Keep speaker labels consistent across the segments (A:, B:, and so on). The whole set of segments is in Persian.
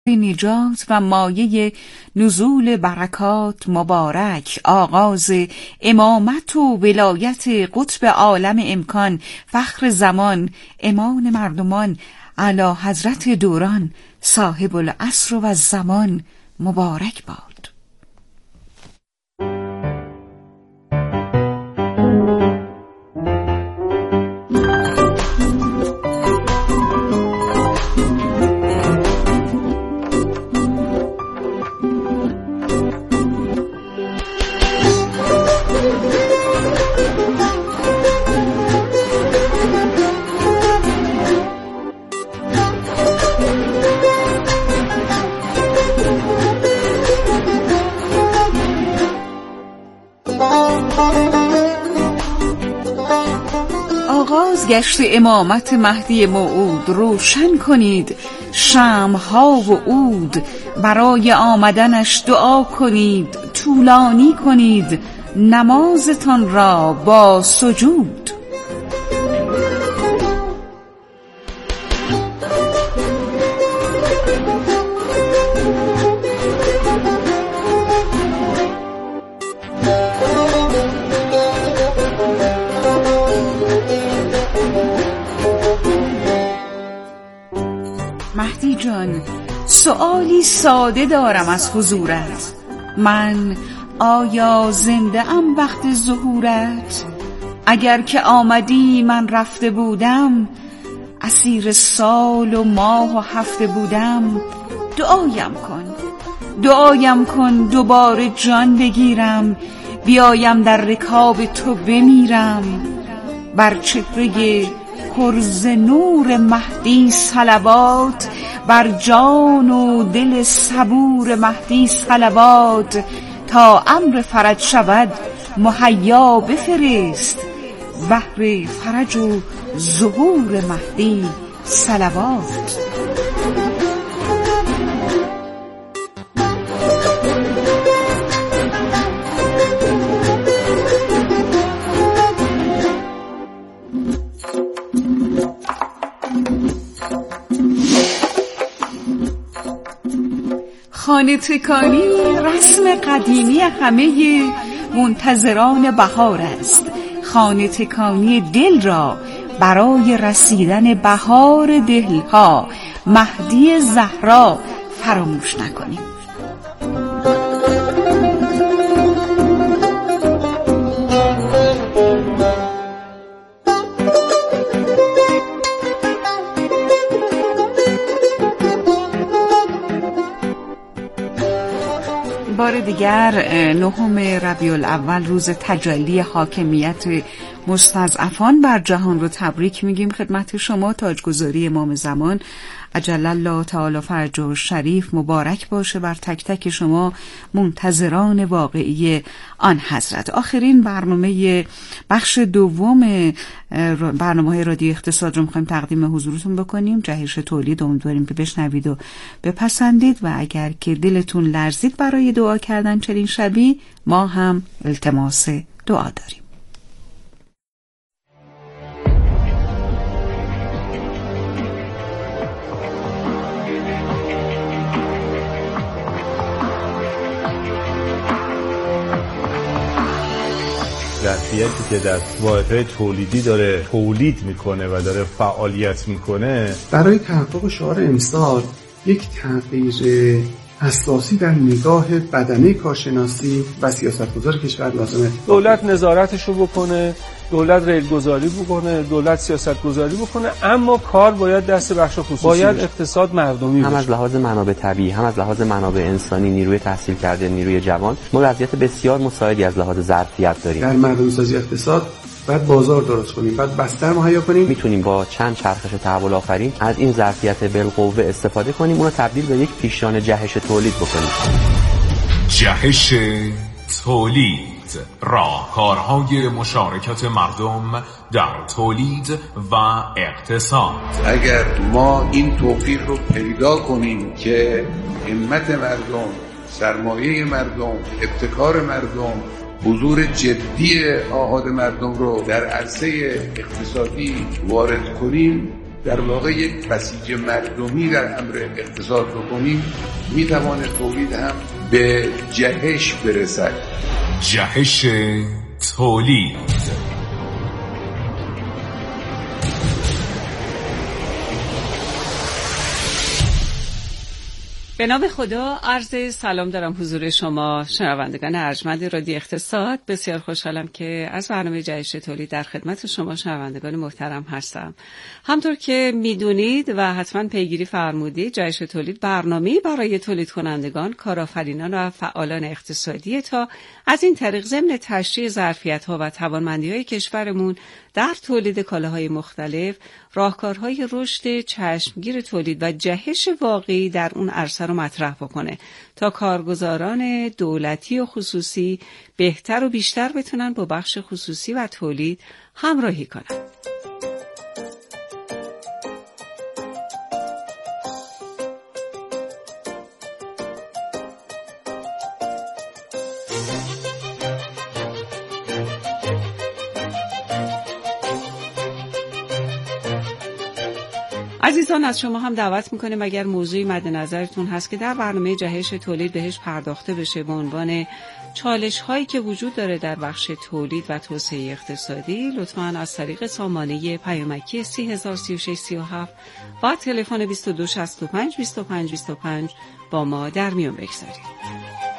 A: نجات و مایه نزول برکات مبارک. آغاز امامت و ولایت قطب عالم امکان، فخر زمان، امام مردمان، اعلی حضرت دوران، صاحب العصر و الزمان مبارک باد. آغاز گشت امامت مهدی موعود، روشن کنید شمع‌ها و عود، برای آمدنش دعا کنید، طولانی کنید نمازتان را با سجود. مهدی جان، سؤالی ساده دارم از حضورت، من آیا زنده ام وقت ظهورت؟ اگر که آمدی من رفته بودم، اسیر سال و ماه و هفته بودم، دعایم کن دوباره جان بگیرم، بیایم در رکاب تو بمیرم. بر چهره پرز نور مهدی صلوات، بر جان و دل صبور مهدی صلوات، تا امر فرج شود مهیا بفرست، بهر فرج و ظهور مهدی صلوات. خانه تکانی رسم قدیمی همه منتظران بهار است. خانه تکانی دل را برای رسیدن بهار دلها، مهدی زهرا فراموش نکنیم. بار دیگر 9 ربیع الاول روز تجلی حاکمیت مستضعفان بر جهان رو تبریک میگیم خدمت شما. تاجگذاری امام زمان عجل الله تعالی فرجه شریف مبارک باشه بر تک تک شما منتظران واقعی آن حضرت. آخرین برنامه بخش دوم برنامه‌های رادیو اقتصاد رو می‌خوایم تقدیم حضورتون بکنیم. جهش تولید، امیدواریم که بشنوید و بپسندید و اگر که دلتون لرزید برای دعا کردن چنین شبی، ما هم التماس دعا داریم.
B: ظرفیتی که در واحدهای تولیدی داره تولید میکنه و داره فعالیت میکنه،
C: برای تحقق شعار امسال یک تغییر اساسی در نگاه بدنه کارشناسی و سیاستگزار کشور لازمه.
B: دولت نظارتش رو بکنه، دولت ریلگذاری بکنه، دولت سیاستگذاری بکنه، اما کار باید دست بخش خصوصی باید بشه. اقتصاد مردمی
D: هم از لحاظ منابع طبیعی، هم از لحاظ منابع انسانی، نیروی تحصیل کرده، نیروی جوان، ما وضعیت بسیار مساعدی از لحاظ ظرفیت داریم.
C: در مردمی سازی اقتصاد باید بازار درست کنیم، باید بستر مهیا کنیم.
D: میتونیم با چند چرخش تحول آفرین از این ظرفیت بالقوه استفاده کنیم، اون رو تبدیل به یک پیشران جهش تولید بکنیم.
E: جهش تولید، راهکارهای مشارکت مردم در تولید و اقتصاد.
F: اگر ما این توفیق رو پیدا کنیم که همت مردم، سرمایه مردم، ابتکار مردم، حضور جدی آحاد مردم رو در عرصه اقتصادی وارد کنیم، در واقع یک بسیج مردمی در امر اقتصاد بکنیم، میتواند تولید هم به جهش برسد.
E: جهش تولید.
A: به نام خدا، عرض سلام دارم حضور شما شنوندگان ارجمند رادیو اقتصاد. بسیار خوشحالم که از برنامه جهش تولید در خدمت شما شنوندگان محترم هستم. همطور که میدونید و حتما پیگیری فرمودید، جهش تولید برنامه‌ای برای تولید کنندگان، کارآفرینان و فعالان اقتصادی تا از این طریق ضمن تشریح ظرفیت‌ها و توانمندی‌های کشورمون در تولید کالاهای مختلف، راهکارهای رشد چشمگیر تولید و جهش واقعی در اون عرصه رو مطرح بکنه تا کارگزاران دولتی و خصوصی بهتر و بیشتر بتونن با بخش خصوصی و تولید همراهی کنن. عزیزان، از شما هم دعوت میکنیم اگر موضوعی مد نظرتون هست که در برنامه جهش تولید بهش پرداخته بشه به عنوان چالش هایی که وجود داره در بخش تولید و توسعه اقتصادی، لطفاً از طریق سامانه پیامکی 303637 و تلفن 2265 25 25 با ما در میون بگذارید.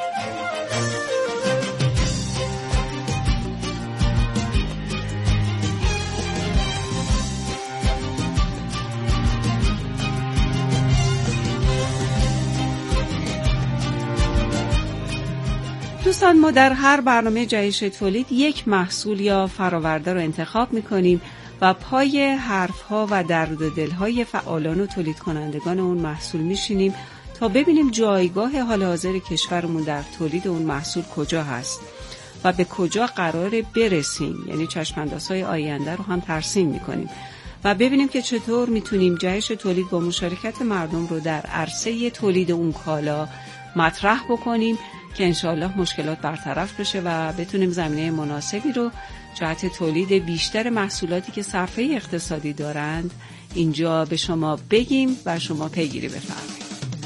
A: دوستان، ما در هر برنامه جهش تولید یک محصول یا فراورده رو انتخاب می‌کنیم و پای حرف‌ها و درد و دل‌های فعالان و تولید کنندگان اون محصول می‌شینیم تا ببینیم جایگاه حال حاضر کشورمون در تولید اون محصول کجا هست و به کجا قراره برسیم، یعنی چشم‌اندازهای آینده رو هم ترسیم می‌کنیم و ببینیم که چطور می‌تونیم جهش تولید با مشارکت مردم رو در عرصه تولید اون کالا مطرح بکنیم که انشاءالله مشکلات برطرف بشه و بتونیم زمینه مناسبی رو جهت تولید بیشتر محصولاتی که صرفه اقتصادی دارند اینجا به شما بگیم و شما پیگیری بفرمایید.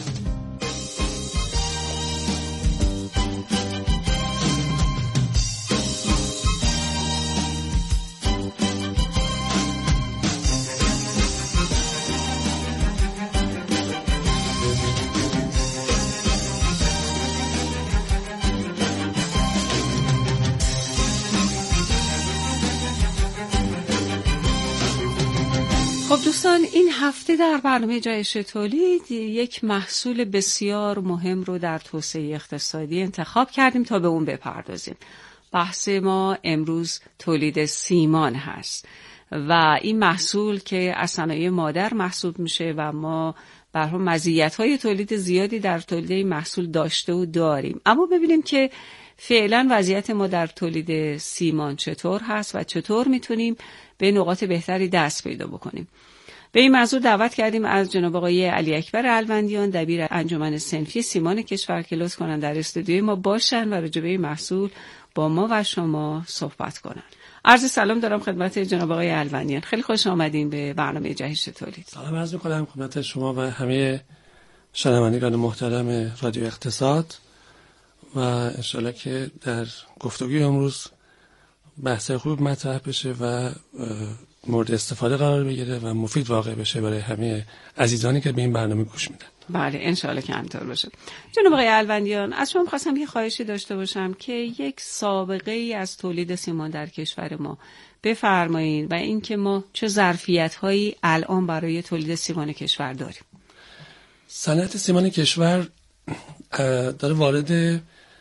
A: خب دوستان، این هفته در برنامه جهش تولید یک محصول بسیار مهم رو در توسعه اقتصادی انتخاب کردیم تا به اون بپردازیم. بحث ما امروز تولید سیمان هست و این محصول که از صنایع مادر محسوب میشه و ما به هر حال مزیت‌های تولید زیادی در تولید این محصول داشته و داریم. اما ببینیم که فعلا وضعیت ما در تولید سیمان چطور هست و چطور میتونیم به نقاط بهتری دست پیدا بکنیم. به این موضوع دعوت کردیم از جناب آقای علی اکبر الوندیان، دبیر انجمن صنفی سیمان کشور که لطف کنن در استودیوی ما باشن و راجع به این محصول با ما و شما صحبت کنن. عرض سلام دارم خدمت جناب آقای الوندیان. خیلی خوش آمدین به برنامه جهش تولید.
B: سلام عرض می‌کنم خدمت شما و همه شنوندگان محترم رادیو اقتصاد و انشالله که در گفتگوی امروز بحث خوب مطرح بشه و مورد استفاده قرار بگیره و مفید واقع بشه برای همه عزیزانی که به این برنامه گوش میدن.
A: بله، انشالله که همینطور باشه. جناب آقای الوندیان، از شما خواستم یه خواهشی داشته باشم که یک سابقه ای از تولید سیمان در کشور ما بفرمایید و اینکه ما چه ظرفیت‌هایی الان برای تولید سیمان کشور داریم.
B: صنعت سیمان کشور داره وارد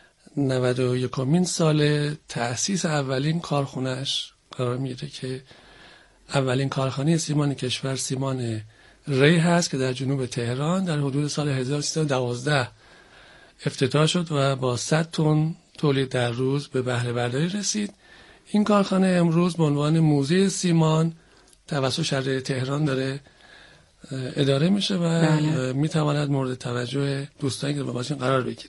B: 91مین سال تأسیس اولین کارخونه‌اش قرار میگیره که اولین کارخانه سیمان کشور سیمان ری هست که در جنوب تهران در حدود سال 1312 افتتاح شد و با 100 تن تولید در روز به بهره برداری رسید. این کارخانه امروز به عنوان موزه سیمان توسط شهر تهران داره اداره میشه و میتواند مورد توجه دوستانی که باشین قرار بگیره.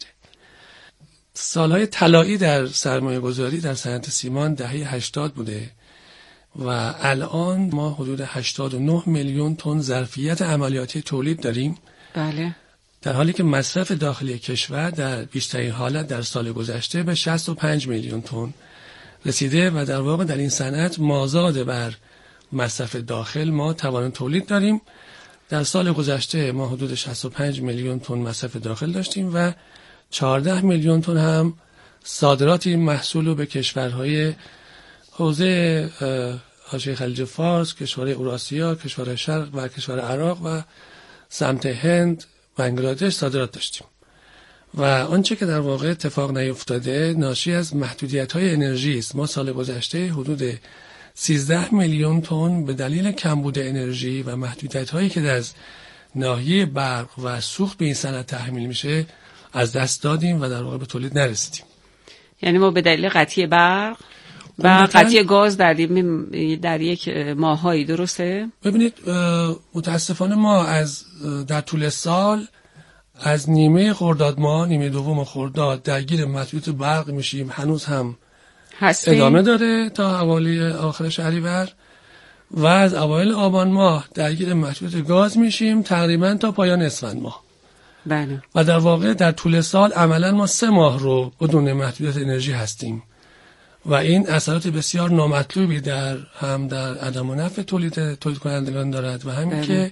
B: سالهای طلایی در سرمایه گذاری در صنعت سیمان دهه 80 بوده و الان ما حدود 89 میلیون تن ظرفیت عملیاتی تولید داریم.
A: بله.
B: در حالی که مصرف داخلی کشور در بیشترین حالت در سال گذشته به 65 میلیون تن رسیده و در واقع در این صنعت مازاد بر مصرف داخل ما توان تولید داریم. در سال گذشته ما حدود 65 میلیون تن مصرف داخل داشتیم و 14 میلیون تن هم صادرات این محصول رو به کشورهای حوزه حاشیه خلیج فارس، کشورهای اوراسیا، کشورهای شرق و کشور عراق و سمت هند، بنگلادش صادرات داشتیم. و آنچه که در واقع اتفاق نیفتاده ناشی از محدودیت‌های انرژی است. ما سال گذشته حدود 13 میلیون تن به دلیل کمبود انرژی و محدودیت‌هایی که در ناحیه برق و سوخت به این صنعت تحمیل میشه از دست دادیم و در واقع به تولید نرسیدیم.
A: یعنی ما به دلیل قطعی برق و قطعی گاز در یک ماهایی، درسته؟
B: ببینید متاسفانه ما در طول سال از نیمه خرداد ماه، نیمه دوم خرداد درگیر محدودیت برق میشیم. هنوز هم
A: هستیم.
B: ادامه داره تا حوالی آخر شهریور و از اوایل آبان ماه درگیر محدودیت گاز میشیم تقریبا تا پایان اسفند ماه.
A: بله.
B: و در واقع در طول سال عملا ما 3 ماه رو بدون محدودیت انرژی هستیم و این اثرات بسیار نامطلوبی در عدم و نفع تولید کنندگان دارد و همین که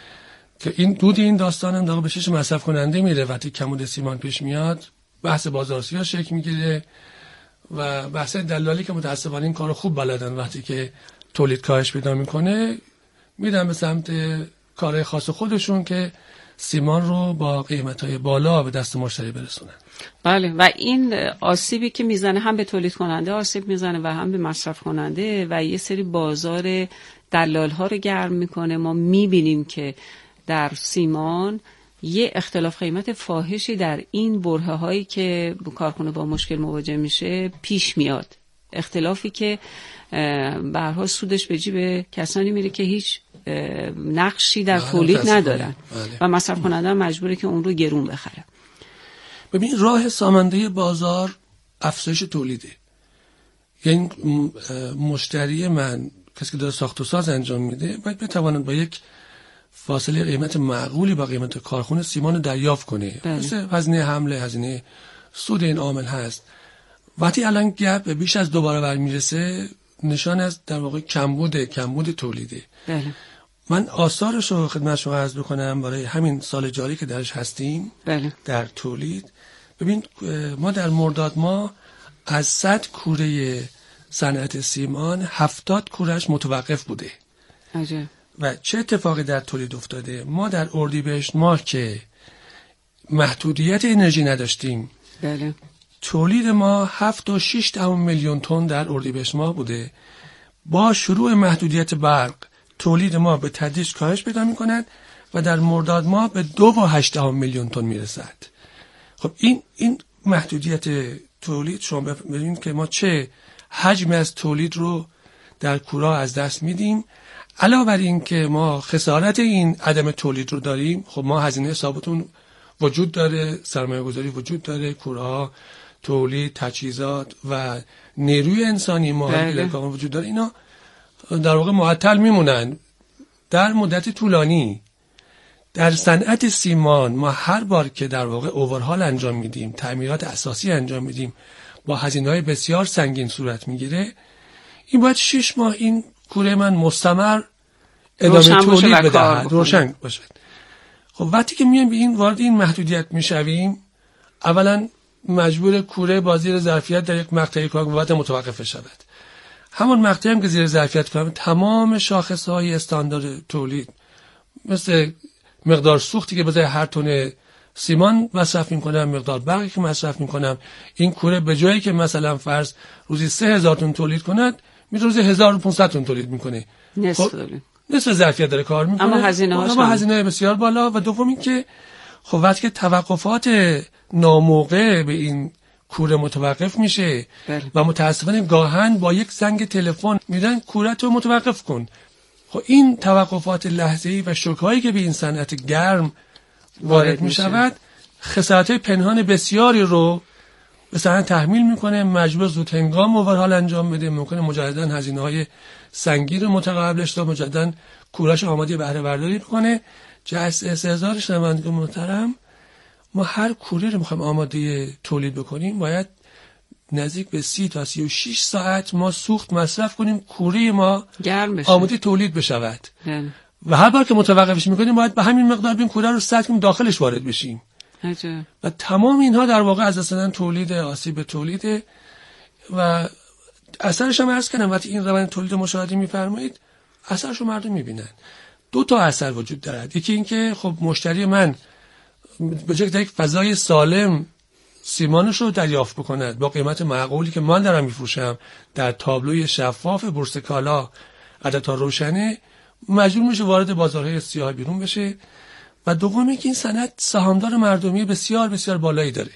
B: این داستان هم به چشم مصرف کننده میره. وقتی کمبود سیمان پیش میاد بحث بازارسازی شکل میگیره و بحث دلالی که متاسفانه این کارو خوب بلدن، وقتی که تولید کاهش پیدا میکنه میرن به سمت کارهای خاص خودشون که سیمان رو با قیمت‌های بالا به دست مشتری برسونن.
A: بله. و این آسیبی که میزنه هم به تولید کننده آسیب میزنه و هم به مصرف کننده و یه سری بازار دلال ها رو گرم میکنه. ما میبینیم که در سیمان یه اختلاف قیمت فاحشی در این برهه هایی که کارخونه با مشکل مواجه میشه پیش میاد. اختلافی که به هر حال سودش به جیب کسانی میره که هیچ نقشی در تولید ندارن و مصرف کننده مجبوره که اون رو گرون بخره.
B: ببین راه سامانده بازار افزایش تولیده. یعنی مشتری من، کسی که داره ساخت و ساز انجام میده، باید بتواند با یک فاصله قیمت معقولی با قیمت کارخونه سیمان رو دریافت کنه. مثل هزینه حمله، هزینه سود این عامل هست. وقتی الان گپ بیش از 2 برابر میرسه نشان از در واقع کمبود تولیده.
A: بله.
B: من آثارش رو خدمت شما عرض بکنم برای همین سال جاری که درش هستیم.
A: بله.
B: در تولید ببین ما در مرداد ماه از 100 کوره صنعت سیمان 70 کورش متوقف بوده.
A: عجب.
B: و چه اتفاقی در تولید افتاده؟ ما در اردیبهشت ماه که محدودیت انرژی نداشتیم،
A: بله،
B: تولید ما 7.6 میلیون تن در اردیبهشت ماه بوده. با شروع محدودیت برق تولید ما به تدریج کاهش پیدا می‌کند و در مرداد ماه به 2.8 میلیون تن میرسد. خب این محدودیت تولید شما ببینید که ما چه حجمی از تولید رو در کورا از دست میدیم. علاوه بر این که ما خسارت این عدم تولید رو داریم، خب ما هزینه حسابتون وجود داره، سرمایه گذاری وجود داره، کورها، تولید، تجهیزات و نیروی انسانی ماهر وجود داره. اینا در واقع معطل میمونن در مدت طولانی. در صنعت سیمان ما هر بار که در واقع اوورهال انجام میدیم، تعمیرات اساسی انجام میدیم، با هزینه‌های بسیار سنگین صورت میگیره. این باید 6 ماه این کوره من مستمر ادامه تولید بدهد، روشن باشد. خب وقتی که میایم به این وارد این محدودیت میشویم، اولا مجبور کوره با زیر ظرفیت در یک مقطعی کار بعد متوقف شود. همون مقطعی هم که زیر ظرفیت کار، تمام شاخصهای استاندارد تولید مثل مقدار سوختی که بذاره هر تن سیمان مصرف میکنم، مقدار برقی که مصرف میکنم، این کوره به جایی که مثلا فرض روزی 3000 تن تولید کند، میره روزی 1500 تن تولید میکنه. نصف ظرفیت داره کار میکنه، اما هزینه بسیار بالا. و دوم این که خب وقتی که توقفات ناموقع به این کوره متوقف میشه و متاسفانه گاهن با یک زنگ تلفن میدن کوره تو متوقف کن، خب این توقفات لحظه‌ای و شوک‌هایی که به این صنعت گرم وارد میشود، خسارات پنهان بسیاری رو به صنعت تحمیل میکنه، مجبور زود هنگام اوورهال انجام بده، ممکنه مجددا هزینه‌های سنگین رو متقابلش داد، مجددا کوراش آماده بهره برداری کنه. جهت استحضار شنوندگان محترم، ما هر کوره رو میخوایم آماده تولید بکنیم باید نزدیک به 30 تا 36 ساعت ما سوخت مصرف کنیم کوره ما
A: گرم بشه،
B: آماده تولید بشود. و هر بار که متوقفش میکنیم باید به همین مقدار بیم کوره رو سد کنیم داخلش وارد بشیم. و تمام اینها در واقع از اصلا تولید آسیب تولیده و اثرش هم عرض کنم وقتی این روند تولید مشاهده میفرمایید اثرش رو مردم میبینن. 2 تا اثر وجود دارد. یکی این که خب مشتری من به جای یک فضای سالم سیمانش رو دریافت بکند با قیمت معقولی که من دارم میفروشم در تابلوی شفاف بورس کالا عددها روشنه، مجبور میشه وارد بازارهای سیاه بیرون بشه. و دومی که این صنعت سهامدار مردمی بسیار بسیار بالایی داره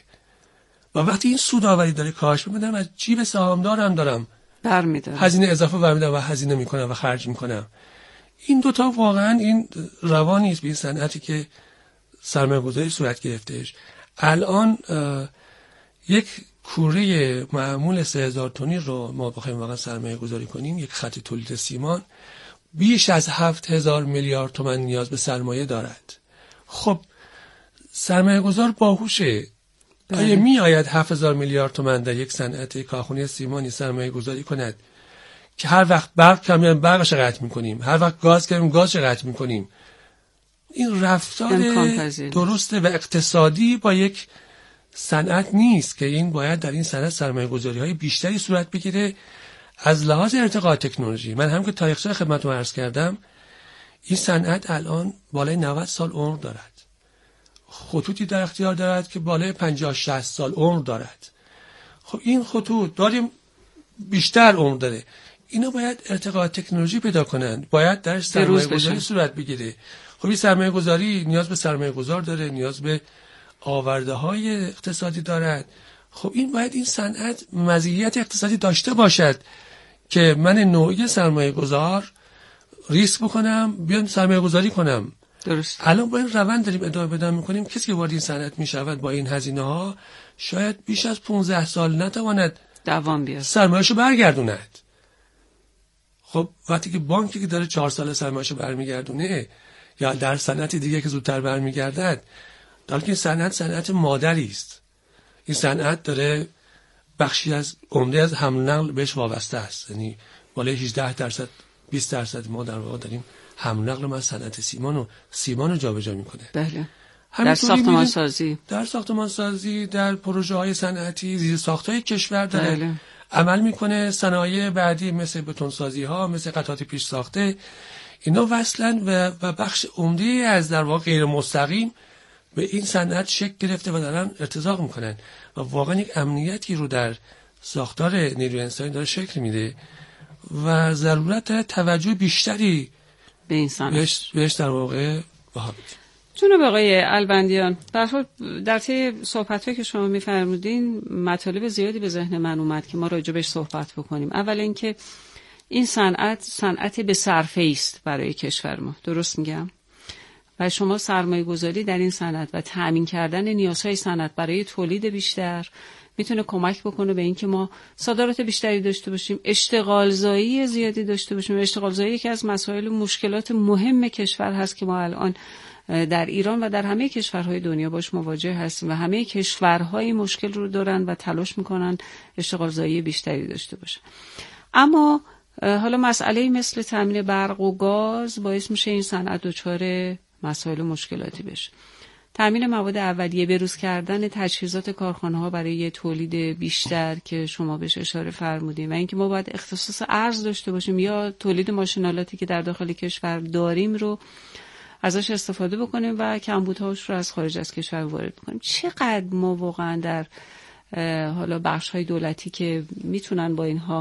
B: و وقتی این سودآوری داره کاهش می‌کنم از جیب سهامدار هم دارم
A: برمی‌دارم،
B: هزینه اضافه برمی‌دارم و هزینه می‌کنم و خرج می‌کنم. این 2 تا واقعا این روانی است به این صنعتی که سرمایه‌گذاری صورت گرفتهش. الان یک کوره معمول 3000 تنی رو ما بخوایم واقعا سرمایه‌گذاری کنیم، یک خط تولید سیمان بیش از 7000 میلیارد تومان نیاز به سرمایه دارد. خب سرمایه‌گذار باهوشه. آیا می آید 7000 میلیارد تومان در یک صنعت کارخانه سیمانی سرمایه‌گذاری کند که هر وقت برق کم برقش قطع می‌کنیم، هر وقت گاز کم گازش قطع می‌کنیم؟ این رفتار درسته و اقتصادی با یک صنعت نیست که این باید در این صنعت سرمایه‌گذاری‌های بیشتری صورت بگیره از لحاظ ارتقاء تکنولوژی. من هم که تاریخچه خدمتتون عرض کردم این صنعت الان بالای 90 سال عمر دارد. خطوطی در اختیار دارد که بالای 50-60 سال عمر دارد. خب این خطوط داریم بیشتر عمر داره، اینا باید ارتقاء تکنولوژی پیدا کنند، باید در سرمایه‌گذاری صورت بگیره. خب این سرمایه‌گذاری نیاز به سرمایه‌گذار داره، نیاز به آورده‌های اقتصادی دارد. خب این باید این صنعت مزیت اقتصادی داشته باشد که من نوعی سرمایه‌گذار ریسک بکنم بیام سرمایه‌گذاری کنم.
A: درست.
B: الان با این روند داریم ادامه میکنیم. کسی که وارد این صنعت میشود با این هزینه ها شاید بیش از 15 سال نتواند
A: دوام بیاره،
B: سرمایه‌شو برگردوند. خب وقتی که بانکی که داره 4 سال سرمایه‌شو برمیگردونه یا در صنعت دیگه که زودتر برمیگردد، در حالی که صنعت مادری است. این صنعت داره بخشی از عمده از حمل نقل بهش وابسته است، یعنی بالای 18% 20% ما در واقع داریم حمل نقل ما صنعت سیمان رو جابجا میکنه.
A: بله. در ساختمان سازی، در پروژه های صنعتی، زیر ساخت‌های کشور داره بله.
B: عمل میکنه. صنایع بعدی مثل بتونسازی ها، مثل قطعات پیش ساخته، اینا وصلن و بخش عمده از در واقع غیر مستقیم به این صنعت شکل گرفته و دارن ارتزاق میکنن و واقعا یک امنیتی رو در ساختار نیروی انسانی داره شکل میده و ضرورت توجه بیشتری
A: به این صنعت
B: بهش در واقع بها بدیم.
A: جناب آقای البندیان، به هر حال در طی صحبت‌هایی که شما می‌فرمودین مطالب زیادی به ذهن من اومد که ما راجع بهش صحبت بکنیم. اول اینکه این صنعت به صرفه است برای کشور ما، درست میگم؟ و شما سرمایه‌گذاری در این صنعت و تأمین کردن نیازهای صنعت برای تولید بیشتر میتونه کمک بکنه به اینکه ما صادرات بیشتری داشته باشیم، اشتغال زایی زیادی داشته باشیم. اشتغال زایی یکی از مسائل مشکلات مهم کشور هست که ما الان در ایران و در همه کشورهای دنیا باش مواجه هستیم و همه کشورهای مشکل رو دارن و تلاش میکنن اشتغال زایی بیشتری داشته باشن. اما حالا مسئله مثل تامین برق و گاز باعث میشه این صنعت دچار مسائل و مشکلاتی بشه. تامین مواد اولیه، بروز کردن تجهیزات کارخانه‌ها برای تولید بیشتر که شما بهش اشاره فرمودین و اینکه ما باید اختصاص ارز داشته باشیم یا تولید ماشینالاتی که در داخل کشور داریم رو ازش استفاده بکنیم و کمبودهاش رو از خارج از کشور وارد کنیم. چقدر ما واقعا در حالا بخش‌های دولتی که میتونن با اینها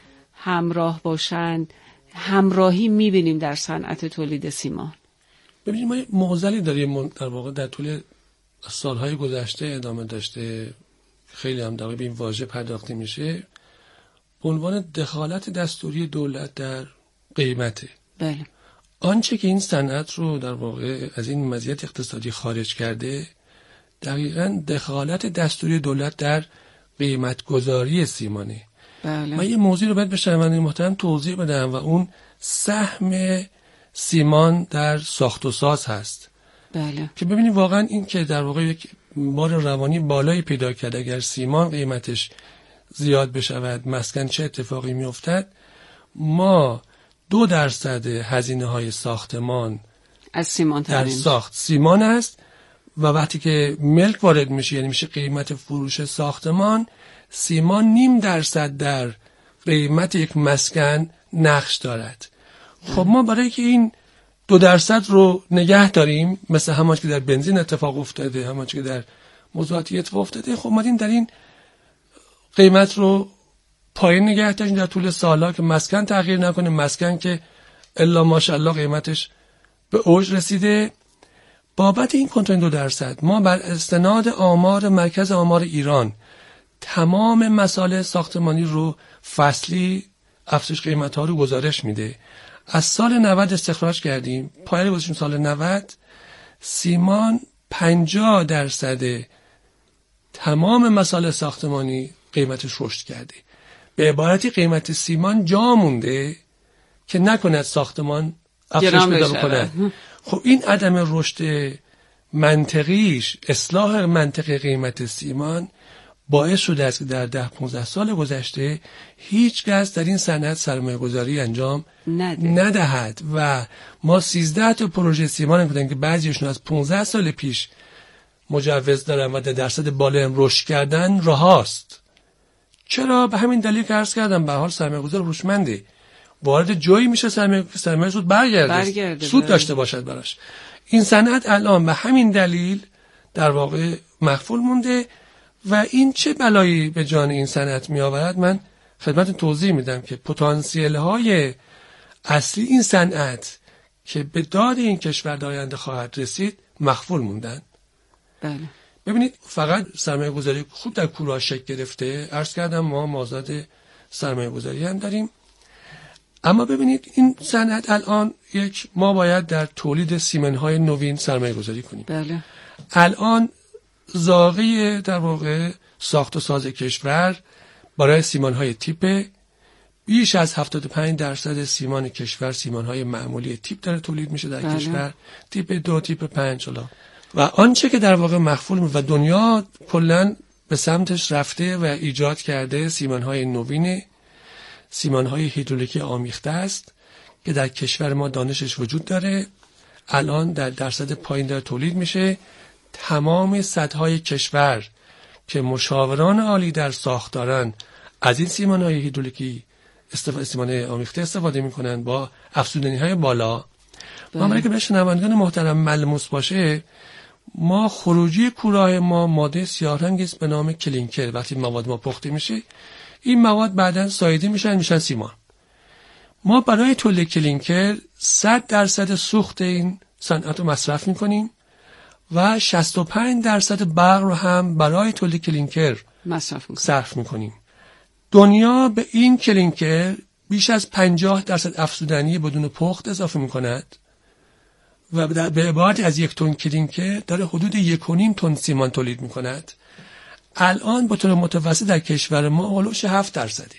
A: همراه باشن همراهی میبینیم در صنعت تولید سیمان؟
B: ببینید ما معضلی داریم در واقع در طول سالهای گذشته ادامه داشته، خیلی هم در واقع به این واژه پرداخته میشه، به عنوان دخالت دستوری دولت در قیمته.
A: بله.
B: آنچه که این صنعت رو در واقع از این مزیت اقتصادی خارج کرده دقیقاً دخالت دستوری دولت در قیمت گذاری سیمانه.
A: بله.
B: من یه موضوع رو باید به شنوندگان محترم توضیح بدم و اون سهم سیمان در ساخت و ساز هست.
A: بله.
B: که ببینید واقعا این که در واقع یک بار روانی بالایی پیدا کرد، اگر سیمان قیمتش زیاد بشود مسکن چه اتفاقی میافتد؟ ما 2% هزینه های ساختمان
A: از سیمان
B: در ساخت سیمان است و وقتی که ملک وارد میشه، یعنی میشه قیمت فروش ساختمان، سیمان 0.5% در قیمت یک مسکن نقش دارد. خب ما برای که این 2% رو نگه داریم، مثل همانچه که در بنزین اتفاق افتاده، همانچه که در موضوعاتی اتفاق افتاده، خب ما در این قیمت رو پایین نگه داشتیم در طول سالها که مسکن تغییر نکنه، مسکن که الا ماشاءالله قیمتش به اوج رسیده. بابت این کنترل 2% ما بر استناد آمار مرکز آمار ایران تمام مسائل ساختمانی رو فصلی افزایش قیمت‌ها رو گزارش میده. از سال 90 استخراج کردیم، پایه گذاشتیم سال 90 سیمان 50% تمام مسائل ساختمانی قیمتش رشد کرده. به عبارتی قیمت سیمان جا مونده که نکند ساختمان افزایش پیدا بکنه. خب این عدم رشد منطقیش، اصلاح منطقی قیمت سیمان باعث شده است که در 10-15 سال گذشته هیچ کس در این صنعت سرمایه‌گذاری انجام ندهد و ما 13 تا پروژه سیمان بودن که بعضیشون از 15 سال پیش مجوز دارن و در درصد بالا هم رشد کردن رهاست. چرا؟ به همین دلیل که عرض کردم به حال سرمایه‌گذار هوشمنده، وارد جایی میشه سرمایه زود برگرده سود داشته باشد براش. این صنعت الان به همین دلیل در واقع مخفول مونده و این چه بلایی به جان این صنعت می آورد من خدمت توضیح میدم که پتانسیل های اصلی این صنعت که به داد این کشور در آینده خواهد رسید مخفول موندن.
A: بله.
B: ببینید فقط سرمایه گذاری خوب در کوره شکل گرفته، عرض کردم ما مازاد سرمایه گذاری هم داریم، اما ببینید این صنعت الان ما باید در تولید سیمن‌های نوین سرمایه گذاری کنیم.
A: بله.
B: الان زاغی در واقع ساخت و ساز کشور برای سیمان‌های تیپ بیش از 75% سیمان کشور سیمان‌های معمولی تیپ داره تولید میشه در کشور، تیپ 2 تیپ 5 و آنچه که در واقع مخفول و دنیا کلاً به سمتش رفته و ایجاد کرده سیمان‌های نوین، سیمان‌های هیدرولیکی آمیخته است که در کشور ما دانشش وجود داره، الان در درصد پایین داره تولید میشه. تمام سطح‌های کشور که مشاوران عالی در ساخت دارن از این سیمان‌های هیدرولیکی سیمان آمیخته استفاده میکنن با افزودنی‌های بالا. ما برای که به شنوندگان محترم ملموس باشه، ما خروجی کورهای ما ماده سیاه رنگی است به نام کلینکر. وقتی مواد ما پخته میشه این مواد بعداً ساییده میشن سیمان. ما برای تولید کلینکر 100% سوخت این صنعت رو مصرف میکنیم و 65% برق رو هم برای تولید کلینکر صرف میکنیم. دنیا به این کلینکر بیش از 50% افزودنی بدون پخت اضافه میکند و به عبارت از 1 تن کلینکر داره حدود 1.5 تن سیمان تولید میکند. الان به طور متوسط در کشور ما اولوش 7%.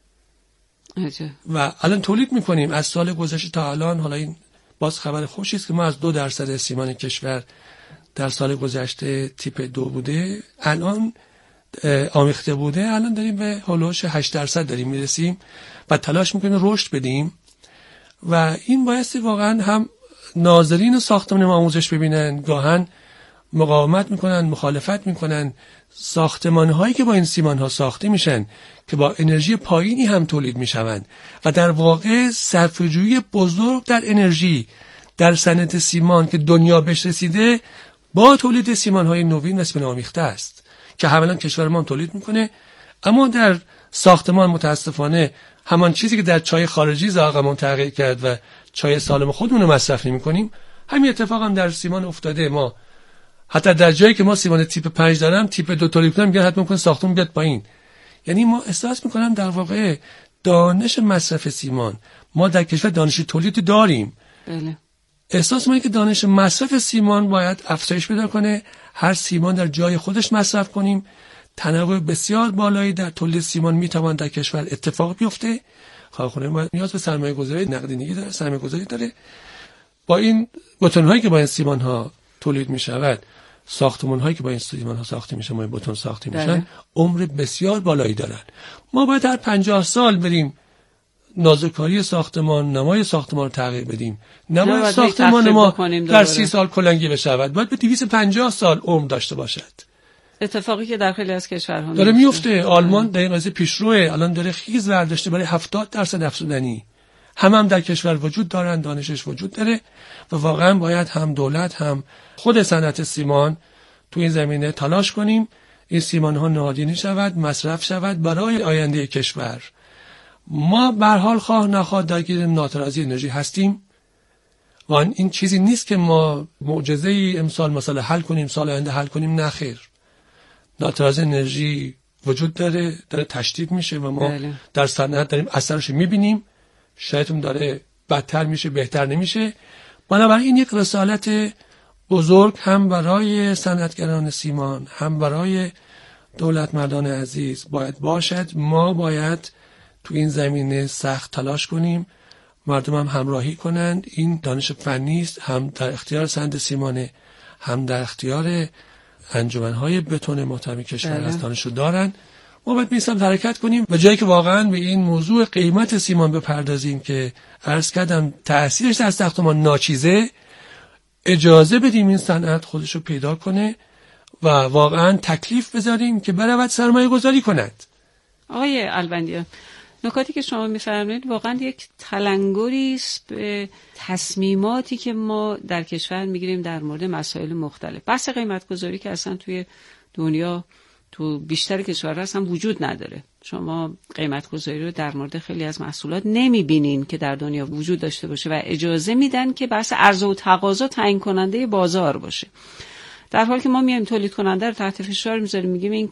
B: و الان تولید میکنیم از سال گذشته تا الان. حالا این باز خبر خوشی است که ما از 2% سیمان کشور در سال گذشته تیپ 2 بوده، الان آمیخته بوده، الان داریم به هولوش 8% داریم میرسیم و تلاش میکنیم رشد بدیم و این بایستی واقعا هم ناظرین ساختمان ما آموزش ببینن، گاهن مقاومت میکنن، مخالفت میکنن. ساختمان هایی که با این سیمان ها ساخته میشن که با انرژی پایینی هم تولید میشوند و در واقع صرفه‌جویی بزرگ در انرژی در صنعت سیمان که دنیا بهش رسیده با تولید سیمان های نوین و سیمان آمیخته است که حالا کشور ما تولید میکنه. اما در ساختمان متاسفانه همان چیزی که در چای خارجی ذائقه‌مون تغییر کرد و چای سالم خودمون رو مصرف نمی‌کنیم، همین اتفاق هم در سیمان افتاده. ما حتی در جایی که ما سیمان تیپ 5 دارم تیپ 2 تولید کنیم میگن حتما کن ساختمون بیاد پایین. یعنی ما احساس می‌کنم در واقع دانش مصرف سیمان، ما در کشور دانش تولید داریم.
A: بله.
B: احساس می‌کنم که دانش مصرف سیمان باید افزایش پیدا کنه، هر سیمان در جای خودش مصرف کنیم، تنوع بسیار بالایی در تولید سیمان میتوان در کشور اتفاق بیفته. کارخانه ما نیاز به سرمایه‌گذاری نقدینگی داره، سرمایه‌گذاری داره. با این بتون‌هایی که با این سیمان‌ها تولید می‌شود، ساختمان‌هایی که با این سیمان‌ها ساخته میشه، ما بتون ساخته میشن، عمر بسیار بالایی دارن. ما باید هر 50 سال بریم نازکاری ساختمان، نمای ساختمان رو تغییر بدیم. نمای ساختمان ما در 30 سال کلنگی بشود، باید به 250 سال عمر داشته باشد.
A: اتفاقی که در خیلی از کشورها
B: داره میفته. آلمان در این قضیه پیشروه، الان داره خیز برداشته برای 70% افزودنی. هم در کشور وجود دارن، دانشش وجود داره و واقعا باید هم دولت هم خود صنعت سیمان تو این زمینه تلاش کنیم این سیمان ها نهادینه شود، مصرف شود برای آینده کشور. ما به هر حال خواه نخواه درگیر ناترازی انرژی هستیم و این چیزی نیست که ما معجزه ای امسال مثلا حل کنیم، سال آینده حل کنیم. نه خیر، ناترازی انرژی وجود داره تشدید میشه و ما در صنعت داریم اثرش میبینیم. شاید اون داره بدتر میشه، بهتر نمیشه. بنابراین این یک رسالت بزرگ هم برای صنعتگران سیمان، هم برای دولت مردان عزیز باید باشد. ما باید تو این زمینه سخت تلاش کنیم، مردم هم همراهی کنند. این دانش فنی است، هم در اختیار صنعت سیمانه، هم در اختیار انجمن‌های بتون محترم کشور از دانشو دارن. ما باید میسم حرکت کنیم و جایی که واقعا به این موضوع قیمت سیمان بپردازیم که عرض کردم تأثیرش در ساختمان ناچیزه، اجازه بدیم این صنعت خودشو پیدا کنه و واقعا تکلیف بذاریم که برود سرمایه گذاری کند.
A: آقای الوندیان، نکاتی که شما میفرمایید واقعا یک تلنگری است به تصمیماتی که ما در کشور میگیریم در مورد مسائل مختلف. بحث قیمت گذاری که اصلا توی دنیا تو بیشتر کشورها اصلا وجود نداره. شما قیمت گذاری رو در مورد خیلی از محصولات نمیبینین که در دنیا وجود داشته باشه و اجازه میدن که بحث عرضه و تقاضا تعیین کننده بازار باشه. در حالی که ما میایم تولید کننده رو تحت فشار میذاریم، میگیم این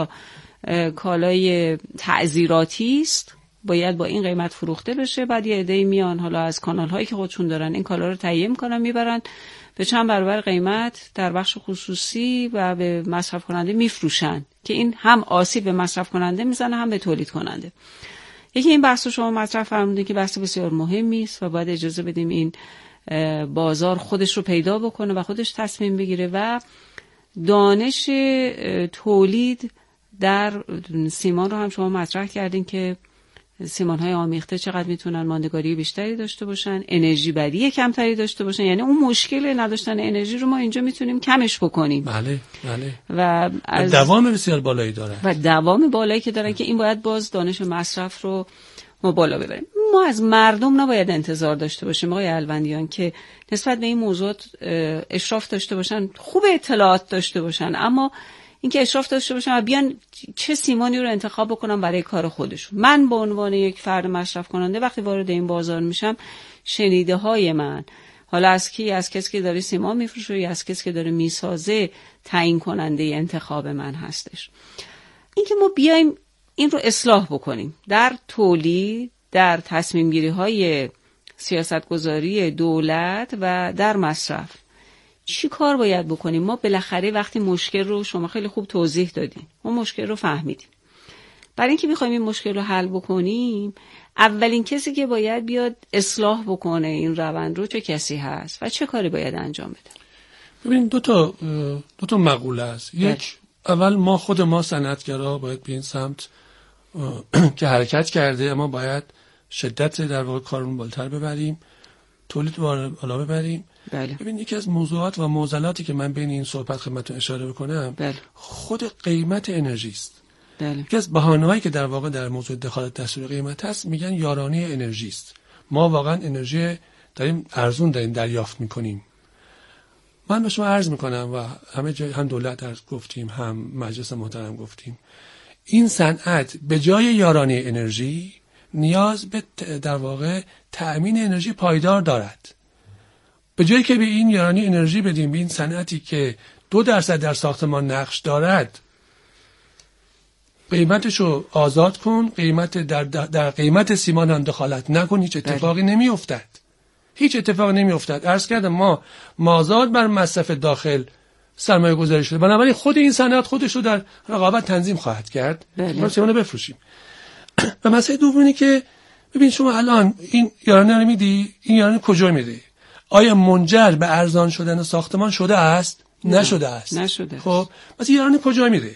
A: کالای تعزیراتی است، باید با این قیمت فروخته بشه. بعد یه عده‌ای میان حالا از کانال‌هایی که خودشون دارن این کالا رو تهیه میکنن، میبرن به چند برابر قیمت در بخش خصوصی و به مصرف کننده میفروشن که این هم آسیب به مصرف کننده میزنه هم به تولید کننده. یکی این بحث رو شما مطرح فرمودین که بحث بسیار مهمی است و باید اجازه بدیم این بازار خودش رو پیدا بکنه و خودش تصمیم بگیره و دانش تولید در سیمان رو هم شما مطرح کردین که سیمان‌های آمیخته چقدر میتونن ماندگاری بیشتری داشته باشن، انرژی بری کمتری داشته باشن. یعنی اون مشکل نداشتن انرژی رو ما اینجا میتونیم کمش بکنیم.
B: بله.
A: و از
B: دوام بسیار بالایی داره
A: و دوام بالایی که دارن که این باید باز دانش مصرف رو ما بالا ببریم. ما از مردم نباید انتظار داشته باشیم آقای الوندیان که نسبت به این موضوعات اشراف داشته باشن، خوب اطلاعات داشته باشن، اما اینکه اشراف داشته باشن و بیان چه سیمانی رو انتخاب بکنم برای کار خودشون. من به عنوان یک فرد مصرف کننده وقتی وارد این بازار میشم، شنیده های من حالا از کسی که داره سیمان میفروشه یا از کسی که داره میسازه تعیین کننده انتخاب من هستش. اینکه ما بیایم این رو اصلاح بکنیم در تولید، در تصمیم گیری های سیاستگذاری دولت و در مصرف. چی کار باید بکنیم؟ ما بالاخره وقتی مشکل رو شما خیلی خوب توضیح دادین، ما مشکل رو فهمیدیم. برای اینکه بخوایم این مشکل رو حل بکنیم، اولین کسی که باید بیاد اصلاح بکنه این روند رو چه کسی هست و چه کاری باید انجام بده؟
B: ببین دو تا مقوله است. یک، اول ما صنعتگرا باید به این سمت که حرکت کرده، اما باید شدت در واقع کارمون بالاتر ببریم، تولید بالا ببریم.
A: بله.
B: ببین یکی از موضوعات و معضلاتی که من بین این صحبت خدمتتون اشاره بکنم،
A: بله.
B: خود قیمت انرژی است.
A: بله.
B: یکی از بهانه‌هایی که در واقع در موضوع دخالت دستور قیمت هست، میگن یارانه انرژی است. ما واقعا انرژی داریم ارزون دریافت میکنیم. من به شما عرض میکنم و همه جای هم دولت عرض گفتیم، هم مجلس محترم گفتیم، این صنعت به جای یارانه انرژی نیاز به در واقع تأمین انرژی پایدار دارد. به جایی که به این یارانه انرژی بدیم، به این صنعتی که 2% در ساختمان نقش دارد، قیمتشو آزاد کن، قیمت در قیمت سیمان هم دخالت نکن، هیچ اتفاقی نمیافتد. عرض کردم ما مازاد بر مصرف داخل سرمایه گذاری شده. بنابراین خود این صنعت خودش رو در رقابت تنظیم خواهد کرد. ما سیمان بفروشیم. و مسئله دومی که ببین شما الان این یارانه رو میدی، این یارانه کجا میره؟ آیا منجر به ارزان شدن ساختمان شده است؟ نشده است.
A: نشده.
B: خب پس یارانه کجا میره؟